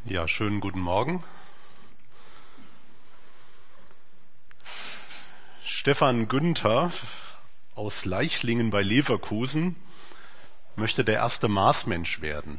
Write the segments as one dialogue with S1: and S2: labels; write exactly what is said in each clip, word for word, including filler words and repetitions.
S1: Ja, schönen guten Morgen. Stefan Günther aus Leichlingen bei Leverkusen möchte der erste Marsmensch werden.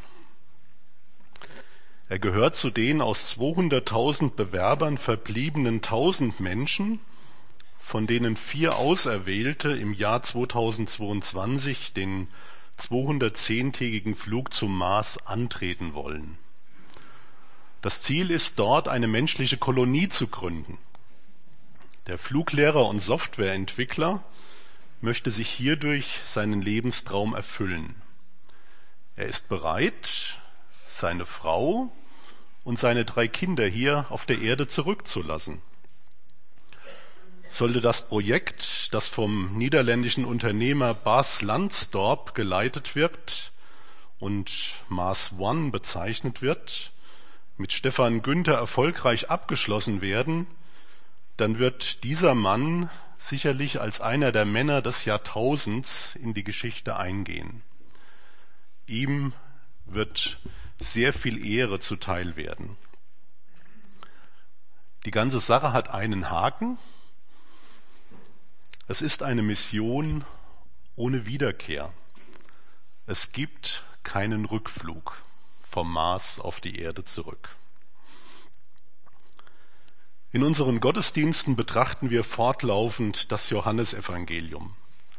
S1: Er gehört zu den aus zweihunderttausend Bewerbern verbliebenen tausend Menschen, von denen vier Auserwählte im Jahr zweitausendzweiundzwanzig den zweihundertzehntägigen Flug zum Mars antreten wollen. Das Ziel ist dort, eine menschliche Kolonie zu gründen. Der Fluglehrer und Softwareentwickler möchte sich hierdurch seinen Lebenstraum erfüllen. Er ist bereit, seine Frau und seine drei Kinder hier auf der Erde zurückzulassen. Sollte das Projekt, das vom niederländischen Unternehmer Bas Lansdorp geleitet wird und Mars One bezeichnet wird, mit Stefan Günther erfolgreich abgeschlossen werden, dann wird dieser Mann sicherlich als einer der Männer des Jahrtausends in die Geschichte eingehen. Ihm wird sehr viel Ehre zuteil werden. Die ganze Sache hat einen Haken. Es ist eine Mission ohne Wiederkehr. Es gibt keinen Rückflug vom Mars auf die Erde zurück. In unseren Gottesdiensten betrachten wir fortlaufend das Johannesevangelium.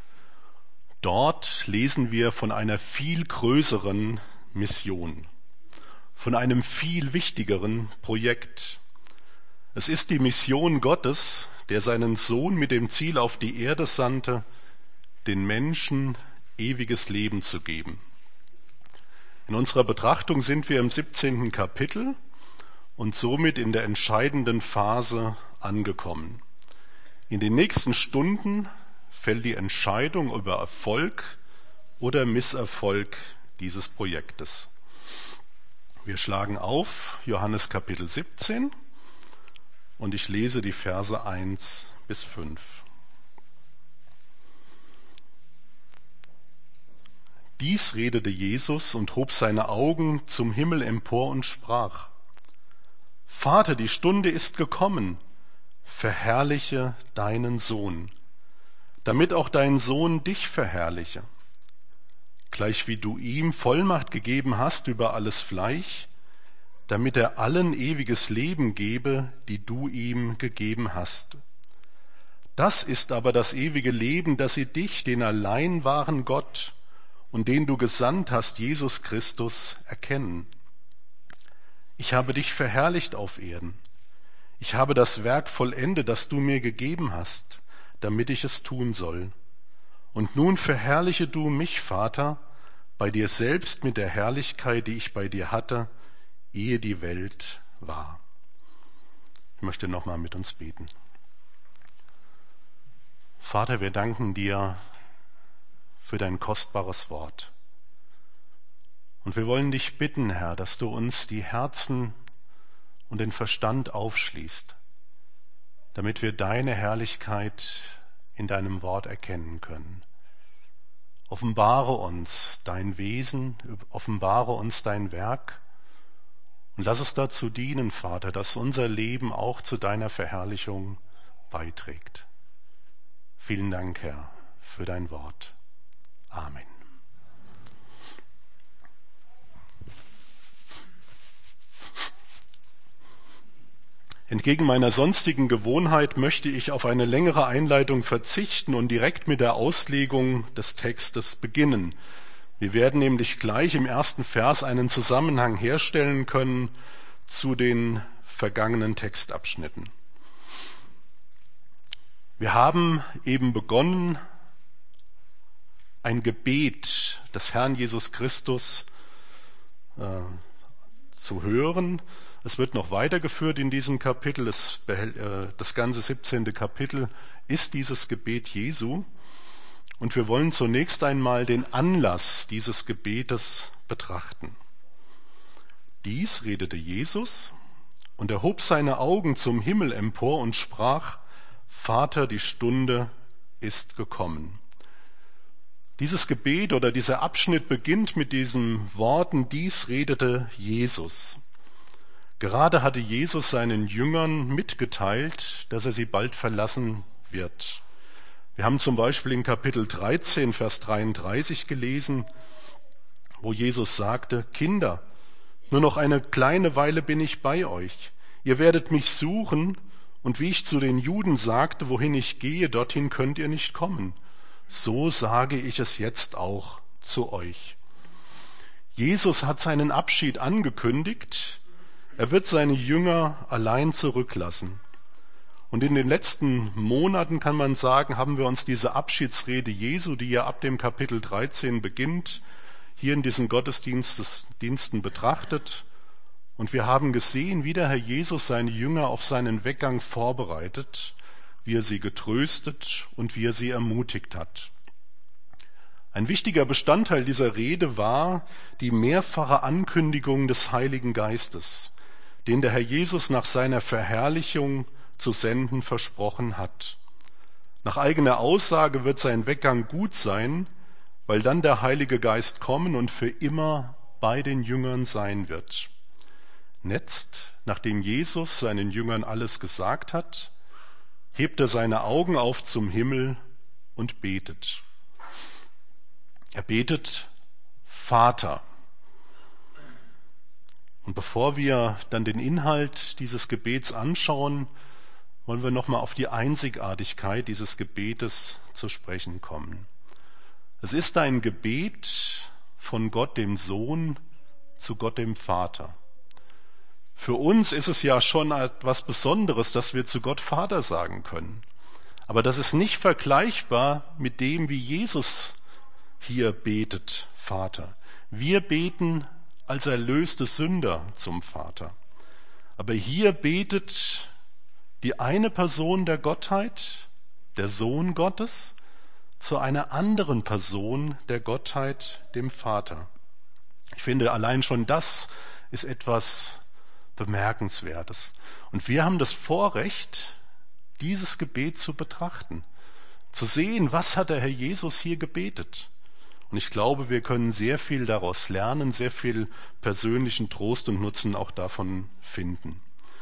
S1: Dort lesen wir von einer viel größeren Mission, von einem viel wichtigeren Projekt. Es ist die Mission Gottes, der seinen Sohn mit dem Ziel auf die Erde sandte, den Menschen ewiges Leben zu geben. In unserer Betrachtung sind wir im siebzehnten Kapitel und somit in der entscheidenden Phase angekommen. In den nächsten Stunden fällt die Entscheidung über Erfolg oder Misserfolg dieses Projektes. Wir schlagen auf Johannes Kapitel siebzehn und ich lese die Verse eins bis fünf. Dies redete Jesus und hob seine Augen zum Himmel empor und sprach: Vater, die Stunde ist gekommen, verherrliche deinen Sohn, damit auch dein Sohn dich verherrliche. Gleich wie du ihm Vollmacht gegeben hast über alles Fleisch, damit er allen ewiges Leben gebe, die du ihm gegeben hast. Das ist aber das ewige Leben, dass sie dich, den allein wahren Gott und den du gesandt hast, Jesus Christus, erkennen. Ich habe dich verherrlicht auf Erden. Ich habe das Werk vollendet, das du mir gegeben hast, damit ich es tun soll. Und nun verherrliche du mich, Vater, bei dir selbst mit der Herrlichkeit, die ich bei dir hatte, ehe die Welt war. Ich möchte nochmal mit uns beten. Vater, wir danken dir für dein kostbares Wort. Und wir wollen dich bitten, Herr, dass du uns die Herzen und den Verstand aufschließt, damit wir deine Herrlichkeit in deinem Wort erkennen können. Offenbare uns dein Wesen, offenbare uns dein Werk und lass es dazu dienen, Vater, dass unser Leben auch zu deiner Verherrlichung beiträgt. Vielen Dank, Herr, für dein Wort. Amen. Entgegen meiner sonstigen Gewohnheit möchte ich auf eine längere Einleitung verzichten und direkt mit der Auslegung des Textes beginnen. Wir werden nämlich gleich im ersten Vers einen Zusammenhang herstellen können zu den vergangenen Textabschnitten. Wir haben eben begonnen, ein Gebet des Herrn Jesus Christus äh, zu hören. Es wird noch weitergeführt in diesem Kapitel. Es, äh, das ganze siebzehnte Kapitel ist dieses Gebet Jesu. Und wir wollen zunächst einmal den Anlass dieses Gebetes betrachten. Dies redete Jesus, und er hob seine Augen zum Himmel empor und sprach: Vater, die Stunde ist gekommen. Dieses Gebet oder dieser Abschnitt beginnt mit diesen Worten: Dies redete Jesus. Gerade hatte Jesus seinen Jüngern mitgeteilt, dass er sie bald verlassen wird. Wir haben zum Beispiel in Kapitel dreizehn, Vers dreiunddreißig gelesen, wo Jesus sagte: Kinder, nur noch eine kleine Weile bin ich bei euch. Ihr werdet mich suchen, und wie ich zu den Juden sagte, wohin ich gehe, dorthin könnt ihr nicht kommen. So sage ich es jetzt auch zu euch. Jesus hat seinen Abschied angekündigt. Er wird seine Jünger allein zurücklassen. Und in den letzten Monaten, kann man sagen, haben wir uns diese Abschiedsrede Jesu, die ja ab dem Kapitel dreizehn beginnt, hier in diesen Gottesdiensten betrachtet. Und wir haben gesehen, wie der Herr Jesus seine Jünger auf seinen Weggang vorbereitet, wie er sie getröstet und wie er sie ermutigt hat. Ein wichtiger Bestandteil dieser Rede war die mehrfache Ankündigung des Heiligen Geistes, den der Herr Jesus nach seiner Verherrlichung zu senden versprochen hat. Nach eigener Aussage wird sein Weggang gut sein, weil dann der Heilige Geist kommen und für immer bei den Jüngern sein wird. Jetzt, nachdem Jesus seinen Jüngern alles gesagt hat, hebt er seine Augen auf zum Himmel und betet. Er betet: Vater. Und bevor wir dann den Inhalt dieses Gebets anschauen, wollen wir nochmal auf die Einzigartigkeit dieses Gebetes zu sprechen kommen. Es ist ein Gebet von Gott dem Sohn zu Gott dem Vater. Für uns ist es ja schon etwas Besonderes, dass wir zu Gott Vater sagen können. Aber das ist nicht vergleichbar mit dem, wie Jesus hier betet, Vater. Wir beten als erlöste Sünder zum Vater. Aber hier betet die eine Person der Gottheit, der Sohn Gottes, zu einer anderen Person der Gottheit, dem Vater. Ich finde, allein schon das ist etwas Bemerkenswertes. Und wir haben das Vorrecht, dieses Gebet zu betrachten, zu sehen, was hat der Herr Jesus hier gebetet. Und ich glaube, wir können sehr viel daraus lernen, sehr viel persönlichen Trost und Nutzen auch davon finden.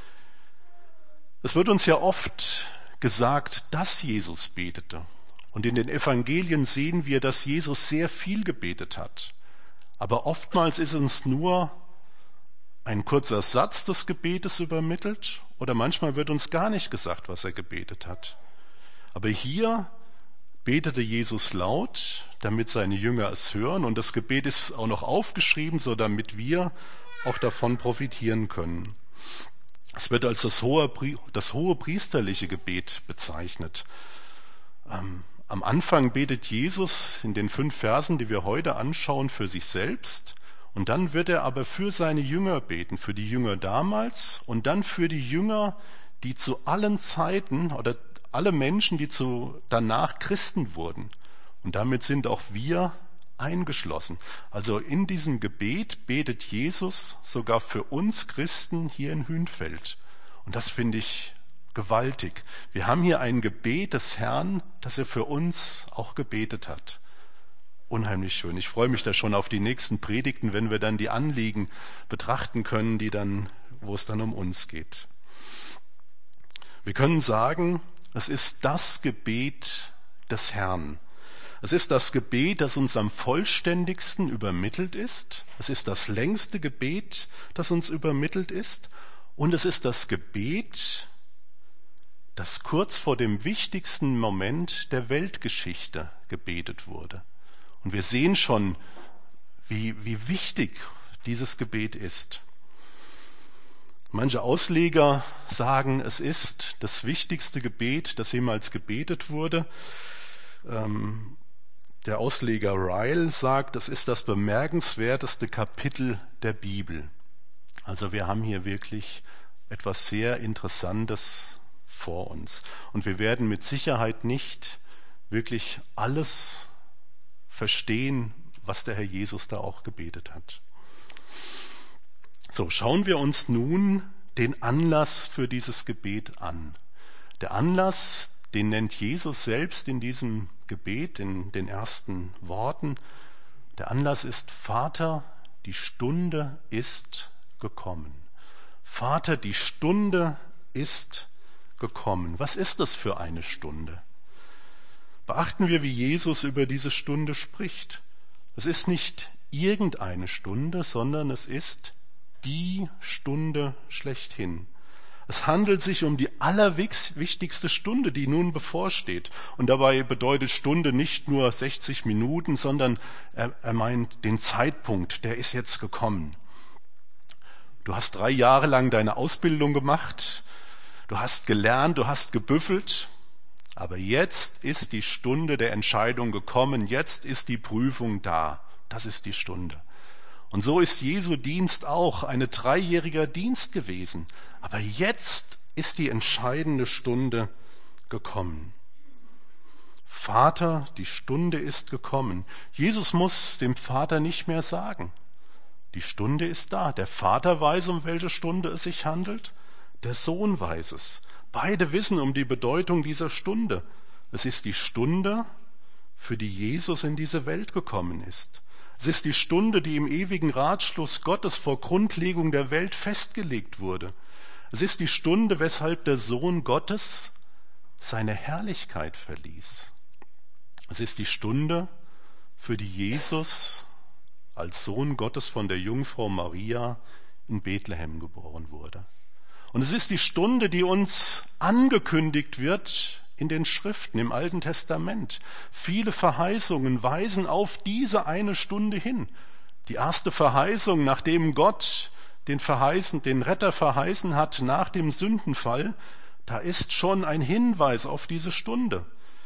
S1: Es wird uns ja oft gesagt, dass Jesus betete. Und in den Evangelien sehen wir, dass Jesus sehr viel gebetet hat. Aber oftmals ist uns nur ein kurzer Satz des Gebetes übermittelt oder manchmal wird uns gar nicht gesagt, was er gebetet hat. Aber hier betete Jesus laut, damit seine Jünger es hören, und das Gebet ist auch noch aufgeschrieben, so damit wir auch davon profitieren können. Es wird als das hohe, das hohe priesterliche Gebet bezeichnet. Ähm, am Anfang betet Jesus in den fünf Versen, die wir heute anschauen, für sich selbst. Und dann wird er aber für seine Jünger beten, für die Jünger damals und dann für die Jünger, die zu allen Zeiten oder alle Menschen, die zu, danach Christen wurden. Und damit sind auch wir eingeschlossen. Also in diesem Gebet betet Jesus sogar für uns Christen hier in Hünfeld. Und das finde ich gewaltig. Wir haben hier ein Gebet des Herrn, das er für uns auch gebetet hat. Unheimlich schön. Ich freue mich da schon auf die nächsten Predigten, wenn wir dann die Anliegen betrachten können, die dann, wo es dann um uns geht. Wir können sagen, es ist das Gebet des Herrn. Es ist das Gebet, das uns am vollständigsten übermittelt ist. Es ist das längste Gebet, das uns übermittelt ist. Und es ist das Gebet, das kurz vor dem wichtigsten Moment der Weltgeschichte gebetet wurde. Und wir sehen schon, wie, wie wichtig dieses Gebet ist. Manche Ausleger sagen, es ist das wichtigste Gebet, das jemals gebetet wurde. Ähm, der Ausleger Ryle sagt, es ist das bemerkenswerteste Kapitel der Bibel. Also wir haben hier wirklich etwas sehr Interessantes vor uns. Und wir werden mit Sicherheit nicht wirklich alles verstehen, was der Herr Jesus da auch gebetet hat. So, schauen wir uns nun den Anlass für dieses Gebet an. Der Anlass, den nennt Jesus selbst in diesem Gebet, in den ersten Worten. Der Anlass ist: Vater, die Stunde ist gekommen. Vater, die Stunde ist gekommen. Was ist das für eine Stunde? Beachten wir, wie Jesus über diese Stunde spricht. Es ist nicht irgendeine Stunde, sondern es ist die Stunde schlechthin. Es handelt sich um die allerwichtigste Stunde, die nun bevorsteht. Und dabei bedeutet Stunde nicht nur sechzig Minuten, sondern er, er meint den Zeitpunkt, der ist jetzt gekommen. Du hast drei Jahre lang deine Ausbildung gemacht, du hast gelernt, du hast gebüffelt, aber jetzt ist die Stunde der Entscheidung gekommen, jetzt ist die Prüfung da. Das ist die Stunde. Und so ist Jesu Dienst auch ein dreijähriger Dienst gewesen. Aber jetzt ist die entscheidende Stunde gekommen. Vater, die Stunde ist gekommen. Jesus muss dem Vater nicht mehr sagen. Die Stunde ist da. Der Vater weiß, um welche Stunde es sich handelt. Der Sohn weiß es. Beide wissen um die Bedeutung dieser Stunde. Es ist die Stunde, für die Jesus in diese Welt gekommen ist. Es ist die Stunde, die im ewigen Ratschluss Gottes vor Grundlegung der Welt festgelegt wurde. Es ist die Stunde, weshalb der Sohn Gottes seine Herrlichkeit verließ. Es ist die Stunde, für die Jesus als Sohn Gottes von der Jungfrau Maria in Bethlehem geboren wurde. Und es ist die Stunde, die uns angekündigt wird in den Schriften im Alten Testament. Viele Verheißungen weisen auf diese eine Stunde hin. Die erste Verheißung, nachdem Gott den, verheißen, den Retter verheißen hat nach dem Sündenfall, da ist schon ein Hinweis auf diese Stunde.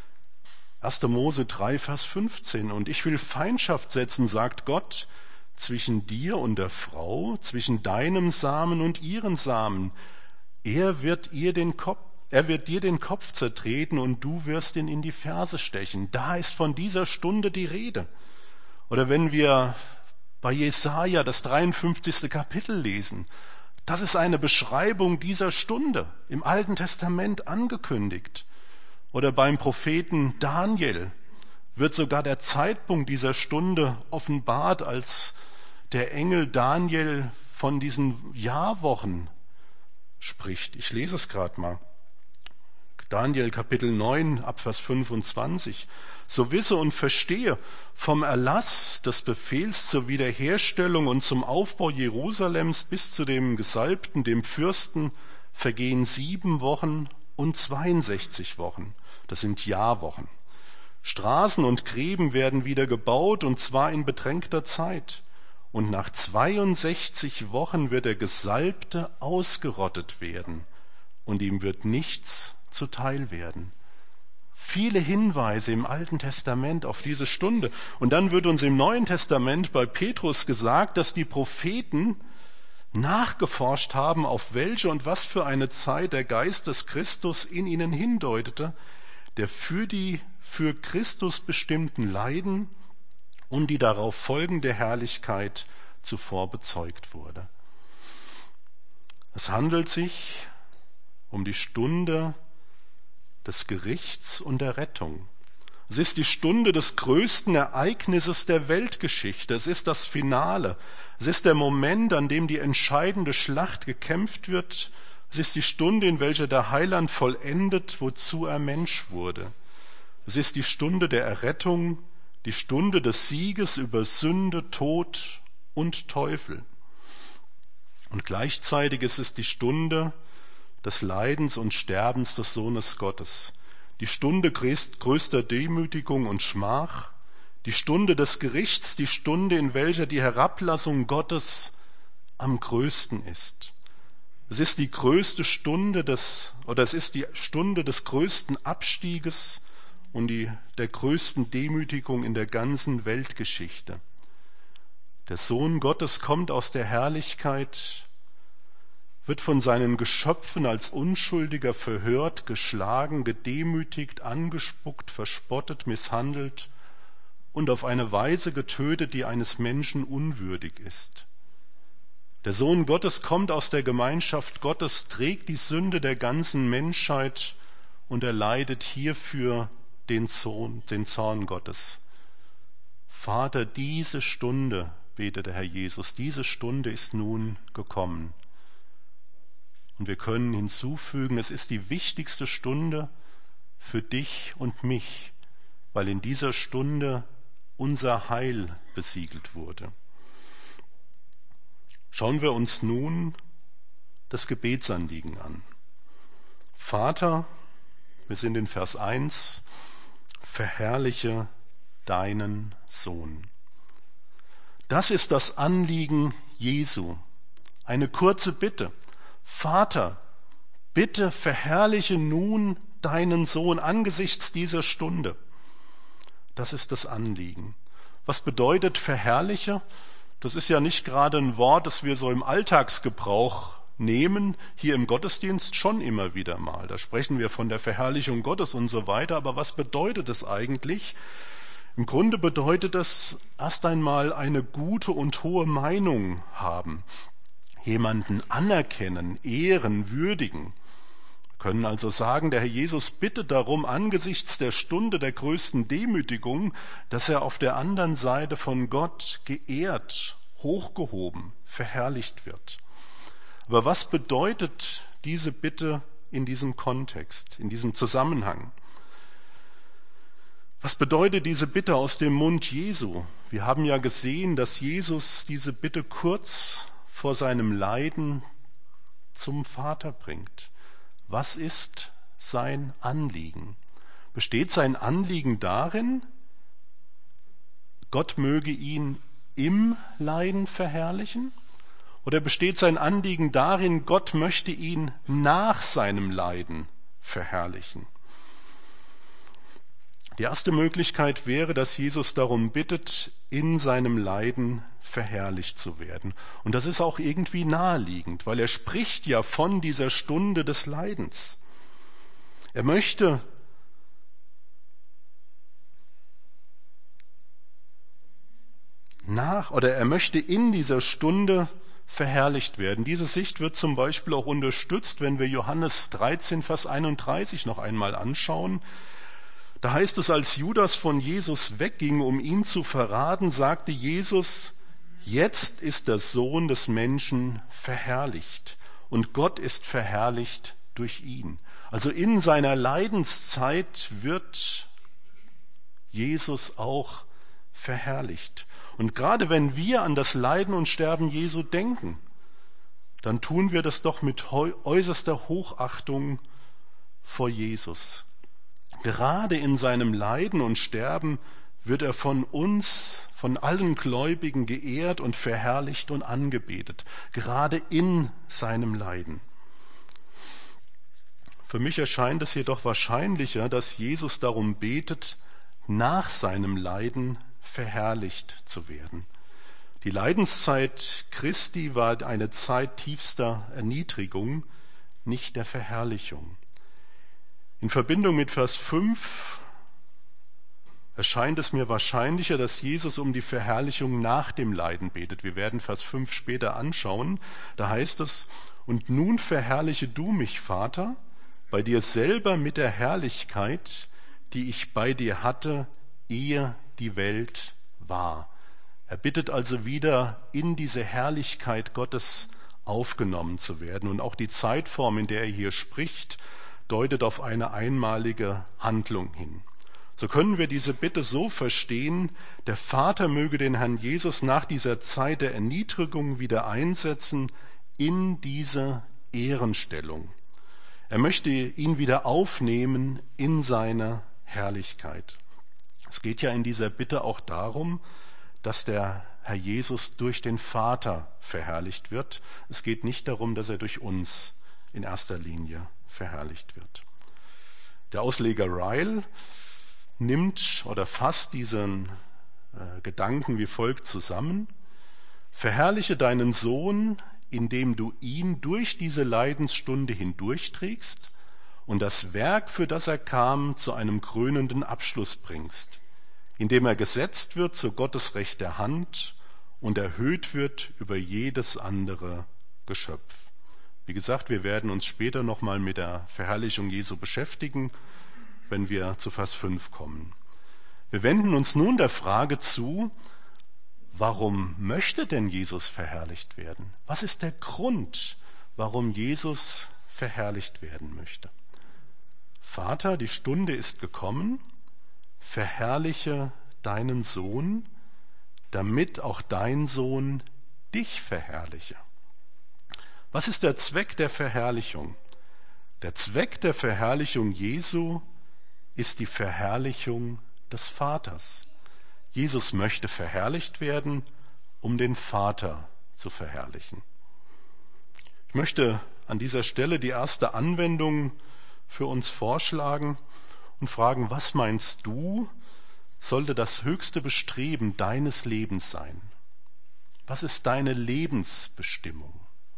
S1: erster Mose drei, Vers fünfzehn. Und ich will Feindschaft setzen, sagt Gott, zwischen dir und der Frau, zwischen deinem Samen und ihren Samen. Er wird ihr den Kopf Er wird dir den Kopf zertreten und du wirst ihn in die Ferse stechen. Da ist von dieser Stunde die Rede. Oder wenn wir bei Jesaja das dreiundfünfzigste Kapitel lesen, das ist eine Beschreibung dieser Stunde im Alten Testament angekündigt. Oder beim Propheten Daniel wird sogar der Zeitpunkt dieser Stunde offenbart, als der Engel Daniel von diesen Jahrwochen spricht. Ich lese es gerade mal. Daniel Kapitel neun, Abvers fünfundzwanzig. So wisse und verstehe, vom Erlass des Befehls zur Wiederherstellung und zum Aufbau Jerusalems bis zu dem Gesalbten, dem Fürsten, vergehen sieben Wochen und zweiundsechzig Wochen. Das sind Jahrwochen. Straßen und Gräben werden wieder gebaut, und zwar in bedrängter Zeit. Und nach zweiundsechzig Wochen wird der Gesalbte ausgerottet werden, und ihm wird nichts zuteil werden. Viele Hinweise im Alten Testament auf diese Stunde. Und dann wird uns im Neuen Testament bei Petrus gesagt, dass die Propheten nachgeforscht haben, auf welche und was für eine Zeit der Geist des Christus in ihnen hindeutete, der für die für Christus bestimmten Leiden und die darauf folgende Herrlichkeit zuvor bezeugt wurde. Es handelt sich um die Stunde des Gerichts und der Rettung. Es ist die Stunde des größten Ereignisses der Weltgeschichte. Es ist das Finale. Es ist der Moment, an dem die entscheidende Schlacht gekämpft wird. Es ist die Stunde, in welcher der Heiland vollendet, wozu er Mensch wurde. Es ist die Stunde der Errettung, die Stunde des Sieges über Sünde, Tod und Teufel. Und gleichzeitig ist es die Stunde des Leidens und Sterbens des Sohnes Gottes, die Stunde größter Demütigung und Schmach, die Stunde des Gerichts, die Stunde, in welcher die Herablassung Gottes am größten ist. Es ist die größte Stunde des, oder es ist die Stunde des größten Abstieges und die, der größten Demütigung in der ganzen Weltgeschichte. Der Sohn Gottes kommt aus der Herrlichkeit, wird von seinen Geschöpfen als Unschuldiger verhört, geschlagen, gedemütigt, angespuckt, verspottet, misshandelt und auf eine Weise getötet, die eines Menschen unwürdig ist. Der Sohn Gottes kommt aus der Gemeinschaft Gottes, trägt die Sünde der ganzen Menschheit und erleidet hierfür den Zorn, den Zorn Gottes. Vater, diese Stunde, betete Herr Jesus, diese Stunde ist nun gekommen. Und wir können hinzufügen, es ist die wichtigste Stunde für dich und mich, weil in dieser Stunde unser Heil besiegelt wurde. Schauen wir uns nun das Gebetsanliegen an. Vater, wir sind in Vers eins, verherrliche deinen Sohn. Das ist das Anliegen Jesu. Eine kurze Bitte. Vater, bitte verherrliche nun deinen Sohn angesichts dieser Stunde. Das ist das Anliegen. Was bedeutet verherrliche? Das ist ja nicht gerade ein Wort, das wir so im Alltagsgebrauch nehmen, hier im Gottesdienst schon immer wieder mal. Da sprechen wir von der Verherrlichung Gottes und so weiter. Aber was bedeutet es eigentlich? Im Grunde bedeutet es erst einmal eine gute und hohe Meinung haben, jemanden anerkennen, ehren, würdigen. Wir können also sagen, der Herr Jesus bittet darum, angesichts der Stunde der größten Demütigung, dass er auf der anderen Seite von Gott geehrt, hochgehoben, verherrlicht wird. Aber was bedeutet diese Bitte in diesem Kontext, in diesem Zusammenhang? Was bedeutet diese Bitte aus dem Mund Jesu? Wir haben ja gesehen, dass Jesus diese Bitte kurz vor seinem Leiden zum Vater bringt. Was ist sein Anliegen? Besteht sein Anliegen darin, Gott möge ihn im Leiden verherrlichen? Oder besteht sein Anliegen darin, Gott möchte ihn nach seinem Leiden verherrlichen? Die erste Möglichkeit wäre, dass Jesus darum bittet, in seinem Leiden verherrlicht zu werden. Und das ist auch irgendwie naheliegend, weil er spricht ja von dieser Stunde des Leidens. Er möchte nach oder er möchte in dieser Stunde verherrlicht werden. Diese Sicht wird zum Beispiel auch unterstützt, wenn wir Johannes dreizehn, Vers einunddreißig noch einmal anschauen. Da heißt es, als Judas von Jesus wegging, um ihn zu verraten, sagte Jesus, jetzt ist der Sohn des Menschen verherrlicht und Gott ist verherrlicht durch ihn. Also in seiner Leidenszeit wird Jesus auch verherrlicht. Und gerade wenn wir an das Leiden und Sterben Jesu denken, dann tun wir das doch mit äußerster Hochachtung vor Jesus. Gerade in seinem Leiden und Sterben wird er von uns, von allen Gläubigen geehrt und verherrlicht und angebetet. Gerade in seinem Leiden. Für mich erscheint es jedoch wahrscheinlicher, dass Jesus darum betet, nach seinem Leiden verherrlicht zu werden. Die Leidenszeit Christi war eine Zeit tiefster Erniedrigung, nicht der Verherrlichung. In Verbindung mit Vers fünf erscheint es mir wahrscheinlicher, dass Jesus um die Verherrlichung nach dem Leiden betet. Wir werden Vers fünf später anschauen. Da heißt es, und nun verherrliche du mich, Vater, bei dir selber mit der Herrlichkeit, die ich bei dir hatte, ehe die Welt war. Er bittet also wieder, in diese Herrlichkeit Gottes aufgenommen zu werden. Und auch die Zeitform, in der er hier spricht, deutet auf eine einmalige Handlung hin. So können wir diese Bitte so verstehen, der Vater möge den Herrn Jesus nach dieser Zeit der Erniedrigung wieder einsetzen in diese Ehrenstellung. Er möchte ihn wieder aufnehmen in seine Herrlichkeit. Es geht ja in dieser Bitte auch darum, dass der Herr Jesus durch den Vater verherrlicht wird. Es geht nicht darum, dass er durch uns in erster Linie verherrlicht wird. Der Ausleger Ryle nimmt oder fasst diesen äh, Gedanken wie folgt zusammen. Verherrliche deinen Sohn, indem du ihn durch diese Leidensstunde hindurchträgst und das Werk, für das er kam, zu einem krönenden Abschluss bringst, indem er gesetzt wird zu Gottes rechter Hand und erhöht wird über jedes andere Geschöpf. Wie gesagt, wir werden uns später nochmal mit der Verherrlichung Jesu beschäftigen, wenn wir zu Vers fünf kommen. Wir wenden uns nun der Frage zu, warum möchte denn Jesus verherrlicht werden? Was ist der Grund, warum Jesus verherrlicht werden möchte. Vater, die Stunde ist gekommen, verherrliche deinen Sohn, damit auch dein Sohn dich verherrliche. Was ist der Zweck der Verherrlichung? Der Zweck der Verherrlichung Jesu ist die Verherrlichung des Vaters. Jesus möchte verherrlicht werden, um den Vater zu verherrlichen. Ich möchte an dieser Stelle die erste Anwendung für uns vorschlagen und fragen, was meinst du, sollte das höchste Bestreben deines Lebens sein? Was ist deine Lebensbestimmung?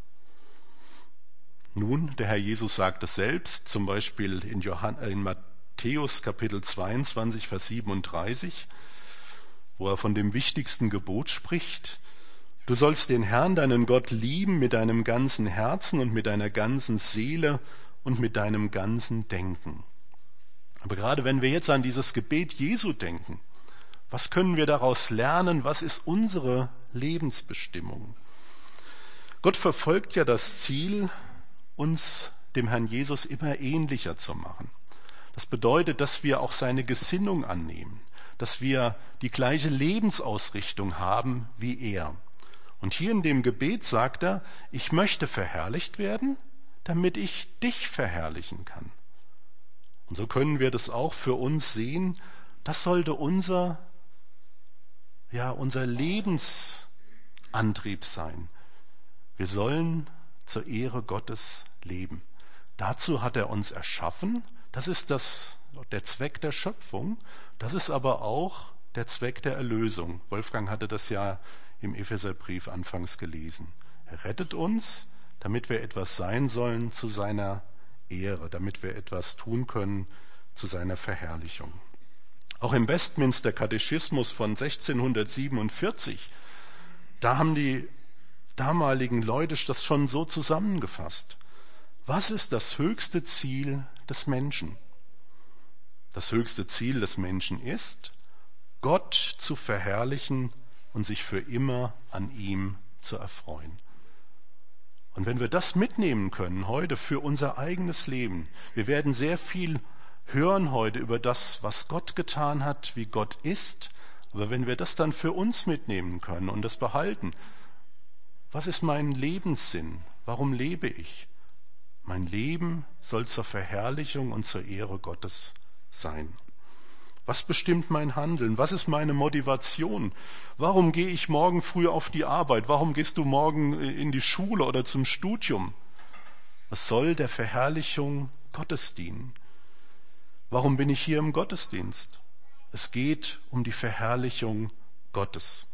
S1: Nun, der Herr Jesus sagt es selbst, zum Beispiel in, Johann, in Matthäus Kapitel zweiundzwanzig, Vers siebenunddreißig, wo er von dem wichtigsten Gebot spricht. Du sollst den Herrn, deinen Gott, lieben mit deinem ganzen Herzen und mit deiner ganzen Seele und mit deinem ganzen Denken. Aber gerade wenn wir jetzt an dieses Gebet Jesu denken, was können wir daraus lernen? Was ist unsere Lebensbestimmung? Gott verfolgt ja das Ziel, uns dem Herrn Jesus immer ähnlicher zu machen. Das bedeutet, dass wir auch seine Gesinnung annehmen, dass wir die gleiche Lebensausrichtung haben wie er. Und hier in dem Gebet sagt er, ich möchte verherrlicht werden, damit ich dich verherrlichen kann. Und so können wir das auch für uns sehen. Das sollte unser, ja, unser Lebensantrieb sein. Wir sollen zur Ehre Gottes leben. Dazu hat er uns erschaffen. Das ist das, der Zweck der Schöpfung. Das ist aber auch der Zweck der Erlösung. Wolfgang hatte das ja im Epheserbrief anfangs gelesen. Er rettet uns, damit wir etwas sein sollen zu seiner Ehre, damit wir etwas tun können zu seiner Verherrlichung. Auch im Westminster Katechismus von sechzehnhundertsiebenundvierzig, da haben die damaligen Leute das schon so zusammengefasst. Was ist das höchste Ziel des Menschen? Das höchste Ziel des Menschen ist, Gott zu verherrlichen und sich für immer an ihm zu erfreuen. Und wenn wir das mitnehmen können heute für unser eigenes Leben, wir werden sehr viel hören heute über das, was Gott getan hat, wie Gott ist, aber wenn wir das dann für uns mitnehmen können und das behalten, was ist mein Lebenssinn? Warum lebe ich? Mein Leben soll zur Verherrlichung und zur Ehre Gottes sein. Was bestimmt mein Handeln? Was ist meine Motivation? Warum gehe ich morgen früh auf die Arbeit? Warum gehst du morgen in die Schule oder zum Studium? Was soll der Verherrlichung Gottes dienen? Warum bin ich hier im Gottesdienst? Es geht um die Verherrlichung Gottes.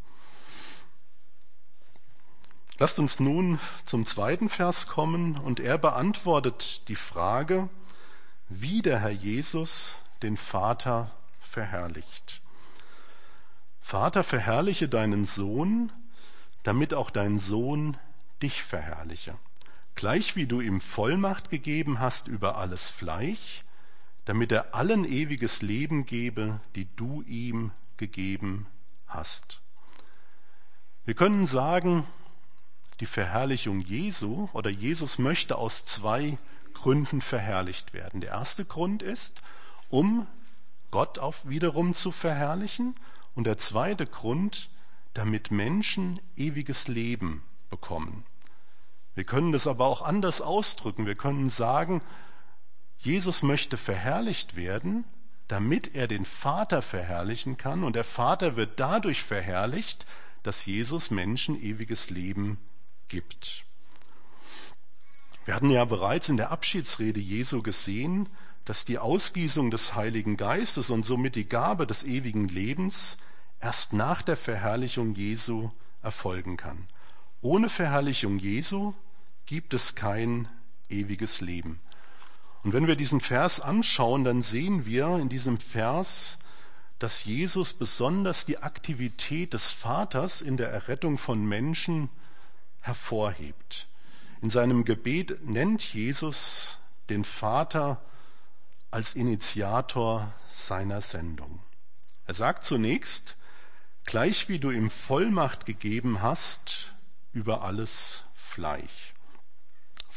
S1: Lasst uns nun zum zweiten Vers kommen und er beantwortet die Frage, wie der Herr Jesus den Vater verherrlicht. Vater, verherrliche deinen Sohn, damit auch dein Sohn dich verherrliche. Gleich wie du ihm Vollmacht gegeben hast über alles Fleisch, damit er allen ewiges Leben gebe, die du ihm gegeben hast. Wir können sagen, die Verherrlichung Jesu oder Jesus möchte aus zwei Gründen verherrlicht werden. Der erste Grund ist, um Gott auch wiederum zu verherrlichen. Und der zweite Grund, damit Menschen ewiges Leben bekommen. Wir können das aber auch anders ausdrücken. Wir können sagen, Jesus möchte verherrlicht werden, damit er den Vater verherrlichen kann. Und der Vater wird dadurch verherrlicht, dass Jesus Menschen ewiges Leben gibt. Wir hatten ja bereits in der Abschiedsrede Jesu gesehen, dass die Ausgießung des Heiligen Geistes und somit die Gabe des ewigen Lebens erst nach der Verherrlichung Jesu erfolgen kann. Ohne Verherrlichung Jesu gibt es kein ewiges Leben. Und wenn wir diesen Vers anschauen, dann sehen wir in diesem Vers, dass Jesus besonders die Aktivität des Vaters in der Errettung von Menschen hervorhebt. In seinem Gebet nennt Jesus den Vater als Initiator seiner Sendung. Er sagt zunächst, gleich wie du ihm Vollmacht gegeben hast über alles Fleisch.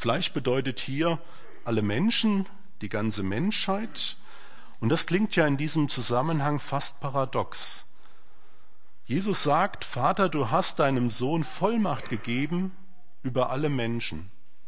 S1: Fleisch bedeutet hier alle Menschen, die ganze Menschheit. Und das klingt ja in diesem Zusammenhang fast paradox. Jesus sagt, Vater, du hast deinem Sohn Vollmacht gegeben über alle Menschen.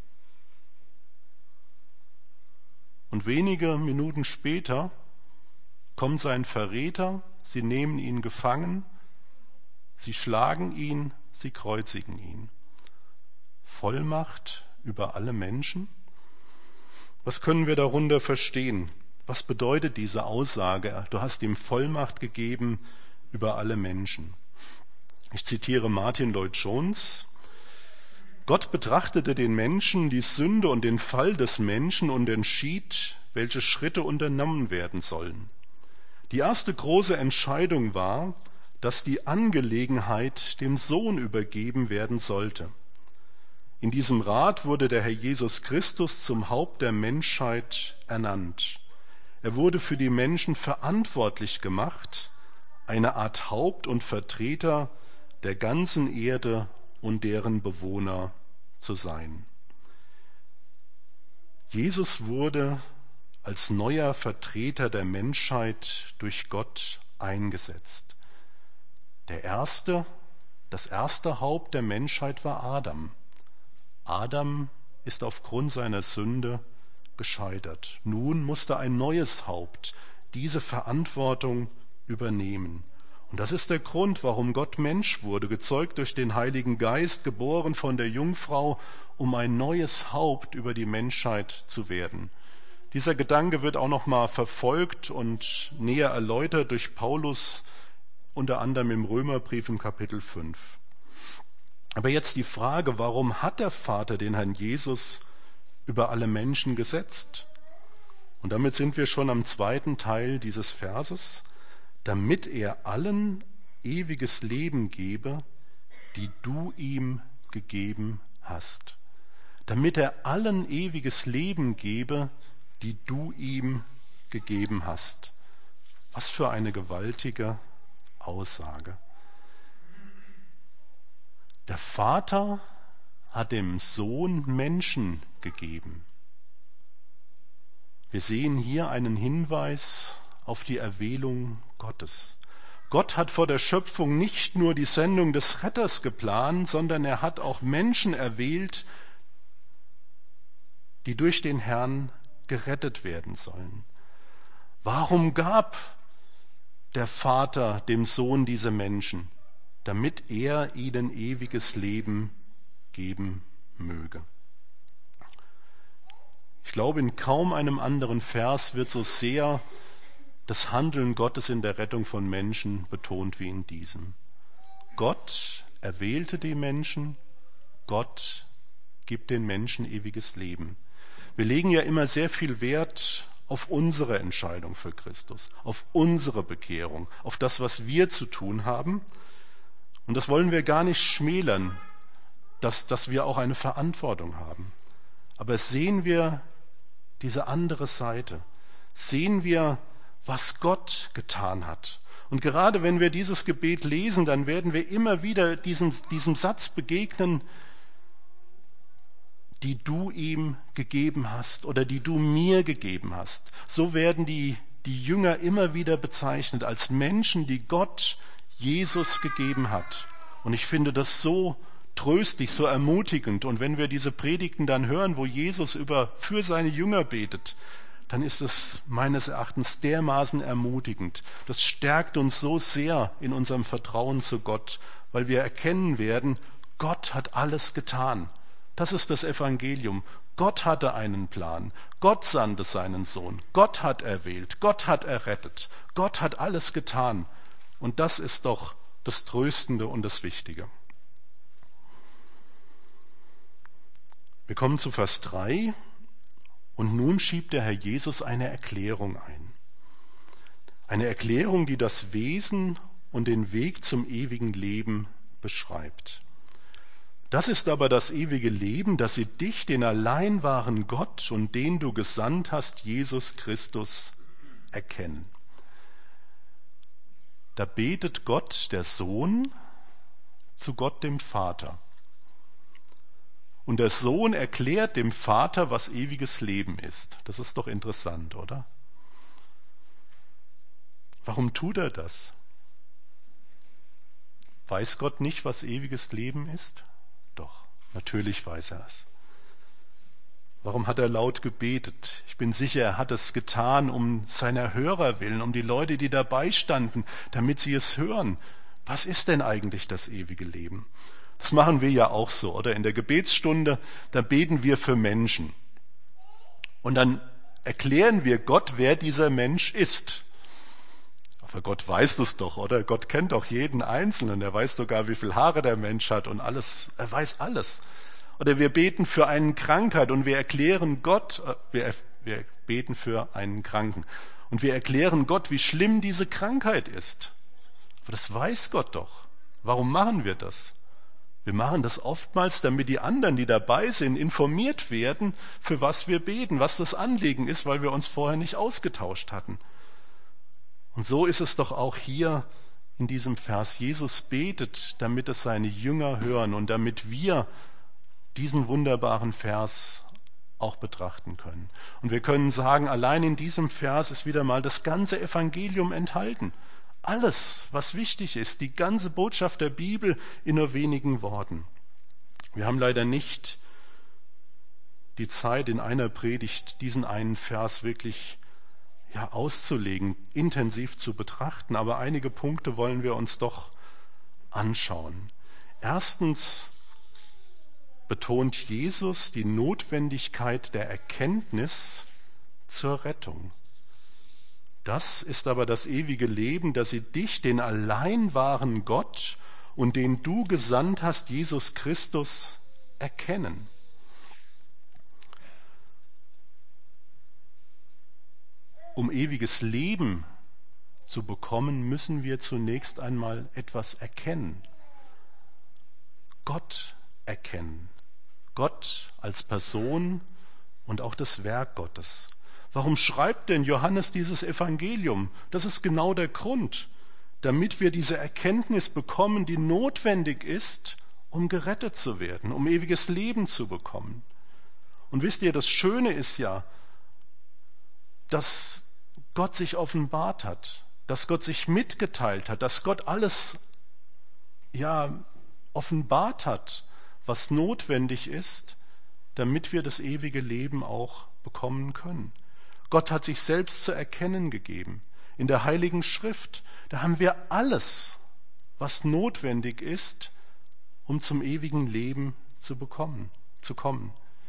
S1: Und wenige Minuten später kommt sein Verräter, sie nehmen ihn gefangen, sie schlagen ihn, sie kreuzigen ihn. Vollmacht über alle Menschen? Was können wir darunter verstehen? Was bedeutet diese Aussage? Du hast ihm Vollmacht gegeben über alle Menschen. Ich zitiere Martin Lloyd-Jones. Gott betrachtete den Menschen, die Sünde und den Fall des Menschen und entschied, welche Schritte unternommen werden sollen. Die erste große Entscheidung war, dass die Angelegenheit dem Sohn übergeben werden sollte. In diesem Rat wurde der Herr Jesus Christus zum Haupt der Menschheit ernannt. Er wurde für die Menschen verantwortlich gemacht, eine Art Haupt und Vertreter der ganzen Erde und deren Bewohner zu sein. Jesus wurde als neuer Vertreter der Menschheit durch Gott eingesetzt. Der erste, das erste Haupt der Menschheit war Adam. Adam ist aufgrund seiner Sünde gescheitert. Nun musste ein neues Haupt diese Verantwortung übernehmen. Und das ist der Grund, warum Gott Mensch wurde, gezeugt durch den Heiligen Geist, geboren von der Jungfrau, um ein neues Haupt über die Menschheit zu werden. Dieser Gedanke wird auch noch mal verfolgt und näher erläutert durch Paulus, unter anderem im Römerbrief im Kapitel fünf. Aber jetzt die Frage, warum hat der Vater den Herrn Jesus über alle Menschen gesetzt? Und damit sind wir schon am zweiten Teil dieses Verses. Damit er allen ewiges Leben gebe, die du ihm gegeben hast. Damit er allen ewiges Leben gebe, die du ihm gegeben hast. Was für eine gewaltige Aussage. Der Vater hat dem Sohn Menschen gegeben. Wir sehen hier einen Hinweis auf die Erwählung Gottes. Gott hat vor der Schöpfung nicht nur die Sendung des Retters geplant, sondern er hat auch Menschen erwählt, die durch den Herrn gerettet werden sollen. Warum gab der Vater dem Sohn diese Menschen? Damit er ihnen ewiges Leben geben möge. Ich glaube, in kaum einem anderen Vers wird so sehr das Handeln Gottes in der Rettung von Menschen betont wie in diesem. Gott erwählte die Menschen, Gott gibt den Menschen ewiges Leben. Wir legen ja immer sehr viel Wert auf unsere Entscheidung für Christus, auf unsere Bekehrung, auf das, was wir zu tun haben. Und das wollen wir gar nicht schmälern, dass, dass wir auch eine Verantwortung haben. Aber sehen wir diese andere Seite, sehen wir, was Gott getan hat. Und gerade wenn wir dieses Gebet lesen, dann werden wir immer wieder diesen, diesem Satz begegnen, die du ihm gegeben hast oder die du mir gegeben hast. So werden die, die Jünger immer wieder bezeichnet als Menschen, die Gott Jesus gegeben hat. Und ich finde das so tröstlich, so ermutigend. Und wenn wir diese Predigten dann hören, wo Jesus über für seine Jünger betet, dann ist es meines Erachtens dermaßen ermutigend. Das stärkt uns so sehr in unserem Vertrauen zu Gott, weil wir erkennen werden, Gott hat alles getan. Das ist das Evangelium. Gott hatte einen Plan. Gott sandte seinen Sohn. Gott hat erwählt. Gott hat errettet. Gott hat alles getan. Und das ist doch das Tröstende und das Wichtige. Wir kommen zu Vers drei. Und nun schiebt der Herr Jesus eine Erklärung ein. Eine Erklärung, die das Wesen und den Weg zum ewigen Leben beschreibt. Das ist aber das ewige Leben, dass sie dich, den allein wahren Gott und den du gesandt hast, Jesus Christus, erkennen. Da betet Gott, der Sohn, zu Gott dem Vater. Und der Sohn erklärt dem Vater, was ewiges Leben ist. Das ist doch interessant, oder? Warum tut er das? Weiß Gott nicht, was ewiges Leben ist? Doch, natürlich weiß er es. Warum hat er laut gebetet? Ich bin sicher, er hat es getan um seiner Hörer willen, um die Leute, die dabei standen, damit sie es hören. Was ist denn eigentlich das ewige Leben? Das machen wir ja auch so, oder? In der Gebetsstunde, da beten wir für Menschen. Und dann erklären wir Gott, wer dieser Mensch ist. Aber Gott weiß es doch, oder? Gott kennt doch jeden Einzelnen. Er weiß sogar, wie viel Haare der Mensch hat und alles. Er weiß alles. Oder wir beten für eine Krankheit und wir erklären Gott, wir, wir beten für einen Kranken und wir erklären Gott, wie schlimm diese Krankheit ist. Aber das weiß Gott doch. Warum machen wir das? Wir machen das oftmals, damit die anderen, die dabei sind, informiert werden, für was wir beten, was das Anliegen ist, weil wir uns vorher nicht ausgetauscht hatten. Und so ist es doch auch hier in diesem Vers. Jesus betet, damit es seine Jünger hören und damit wir diesen wunderbaren Vers auch betrachten können. Und wir können sagen, allein in diesem Vers ist wieder mal das ganze Evangelium enthalten. Alles, was wichtig ist, die ganze Botschaft der Bibel in nur wenigen Worten. Wir haben leider nicht die Zeit, in einer Predigt diesen einen Vers wirklich ja, auszulegen, intensiv zu betrachten, aber einige Punkte wollen wir uns doch anschauen. Erstens betont Jesus die Notwendigkeit der Erkenntnis zur Rettung. Das ist aber das ewige Leben, dass sie dich, den allein wahren Gott und den du gesandt hast, Jesus Christus, erkennen. Um ewiges Leben zu bekommen, müssen wir zunächst einmal etwas erkennen. Gott erkennen. Gott als Person und auch das Werk Gottes. Warum schreibt denn Johannes dieses Evangelium? Das ist genau der Grund, damit wir diese Erkenntnis bekommen, die notwendig ist, um gerettet zu werden, um ewiges Leben zu bekommen. Und wisst ihr, das Schöne ist ja, dass Gott sich offenbart hat, dass Gott sich mitgeteilt hat, dass Gott alles ja offenbart hat, was notwendig ist, damit wir das ewige Leben auch bekommen können. Gott hat sich selbst zu erkennen gegeben. In der Heiligen Schrift, da haben wir alles, was notwendig ist, um zum ewigen Leben zu bekommen, zu kommen.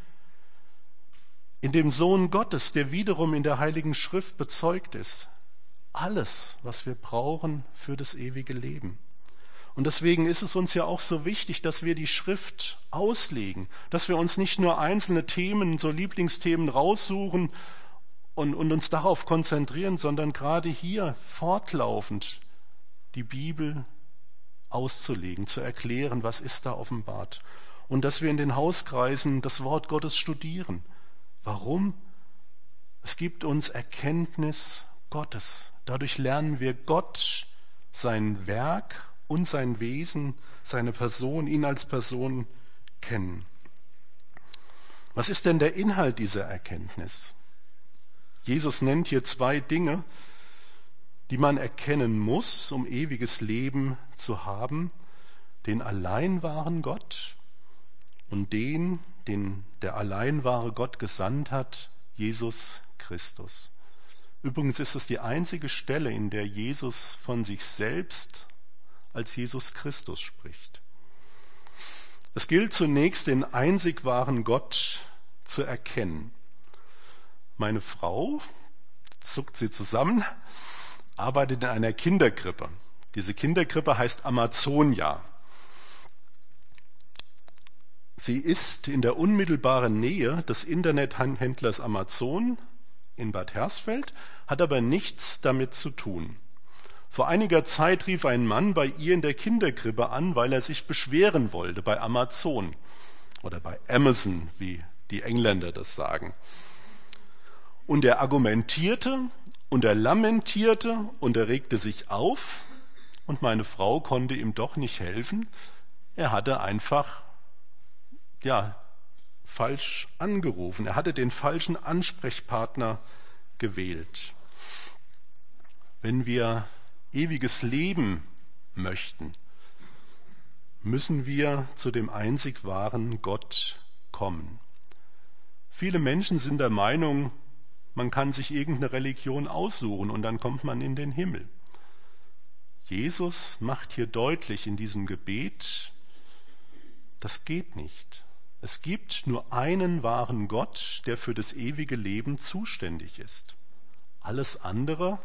S1: In dem Sohn Gottes, der wiederum in der Heiligen Schrift bezeugt ist, alles, was wir brauchen für das ewige Leben. Und deswegen ist es uns ja auch so wichtig, dass wir die Schrift auslegen, dass wir uns nicht nur einzelne Themen, so Lieblingsthemen raussuchen und, und uns darauf konzentrieren, sondern gerade hier fortlaufend die Bibel auszulegen, zu erklären, was ist da offenbart. Und dass wir in den Hauskreisen das Wort Gottes studieren. Warum? Es gibt uns Erkenntnis Gottes. Dadurch lernen wir Gott, sein Werk und sein Wesen, seine Person, ihn als Person kennen. Was ist denn der Inhalt dieser Erkenntnis? Jesus nennt hier zwei Dinge, die man erkennen muss, um ewiges Leben zu haben. Den allein wahren Gott und den, den der allein wahre Gott gesandt hat, Jesus Christus. Übrigens ist es die einzige Stelle, in der Jesus von sich selbst als Jesus Christus spricht. Es gilt zunächst, den einzig wahren Gott zu erkennen. Meine Frau, zuckt sie zusammen, arbeitet in einer Kinderkrippe. Diese Kinderkrippe heißt Amazonia. Sie ist in der unmittelbaren Nähe des Internethändlers Amazon in Bad Hersfeld, hat aber nichts damit zu tun. Vor einiger Zeit rief ein Mann bei ihr in der Kinderkrippe an, weil er sich beschweren wollte bei Amazon oder bei Amazon, wie die Engländer das sagen. Und er argumentierte und er lamentierte und er regte sich auf und meine Frau konnte ihm doch nicht helfen. Er hatte einfach ja falsch angerufen. Er hatte den falschen Ansprechpartner gewählt. Wenn wir ewiges Leben möchten, müssen wir zu dem einzig wahren Gott kommen. Viele Menschen sind der Meinung, man kann sich irgendeine Religion aussuchen und dann kommt man in den Himmel. Jesus macht hier deutlich in diesem Gebet, das geht nicht. Es gibt nur einen wahren Gott, der für das ewige Leben zuständig ist. Alles andere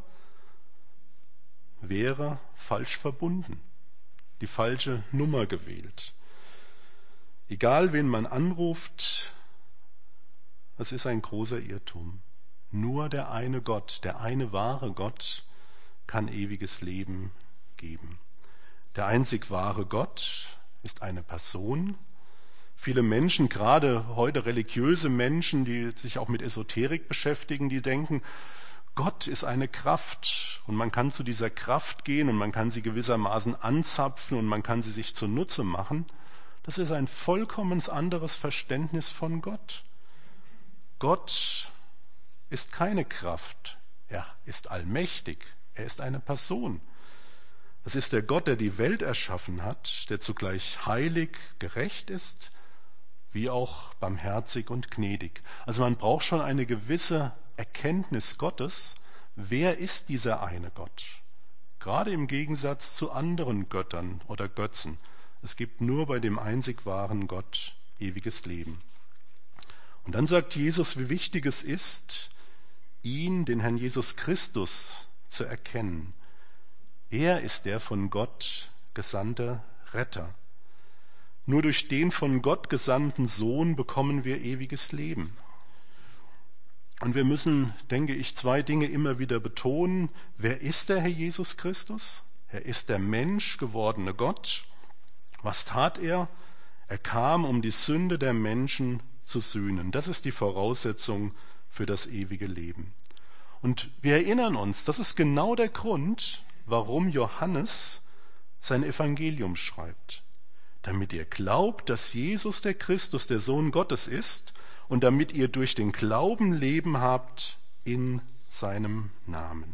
S1: wäre falsch verbunden, die falsche Nummer gewählt. Egal, wen man anruft, es ist ein großer Irrtum. Nur der eine Gott, der eine wahre Gott kann ewiges Leben geben. Der einzig wahre Gott ist eine Person. Viele Menschen, gerade heute religiöse Menschen, die sich auch mit Esoterik beschäftigen, die denken, Gott ist eine Kraft und man kann zu dieser Kraft gehen und man kann sie gewissermaßen anzapfen und man kann sie sich zunutze machen. Das ist ein vollkommen anderes Verständnis von Gott. Gott ist keine Kraft, er ist allmächtig, er ist eine Person. Es ist der Gott, der die Welt erschaffen hat, der zugleich heilig, gerecht ist, wie auch barmherzig und gnädig. Also man braucht schon eine gewisse Erkenntnis Gottes, wer ist dieser eine Gott? Gerade im Gegensatz zu anderen Göttern oder Götzen. Es gibt nur bei dem einzig wahren Gott ewiges Leben. Und dann sagt Jesus, wie wichtig es ist, ihn, den Herrn Jesus Christus, zu erkennen. Er ist der von Gott gesandte Retter. Nur durch den von Gott gesandten Sohn bekommen wir ewiges Leben. Und wir müssen, denke ich, zwei Dinge immer wieder betonen. Wer ist der Herr Jesus Christus? Er ist der Mensch gewordene Gott. Was tat er? Er kam, um die Sünde der Menschen zu sühnen. Das ist die Voraussetzung für das ewige Leben. Und wir erinnern uns, das ist genau der Grund, warum Johannes sein Evangelium schreibt. Damit ihr glaubt, dass Jesus der Christus, der Sohn Gottes ist, und damit ihr durch den Glauben Leben habt in seinem Namen.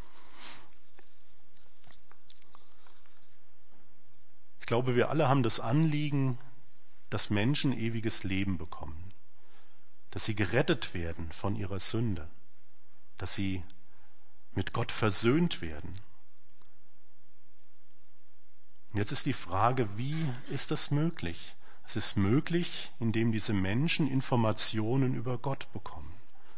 S1: Ich glaube, wir alle haben das Anliegen, dass Menschen ewiges Leben bekommen, dass sie gerettet werden von ihrer Sünde, dass sie mit Gott versöhnt werden. Und jetzt ist die Frage, wie ist das möglich? Es ist möglich, indem diese Menschen Informationen über Gott bekommen,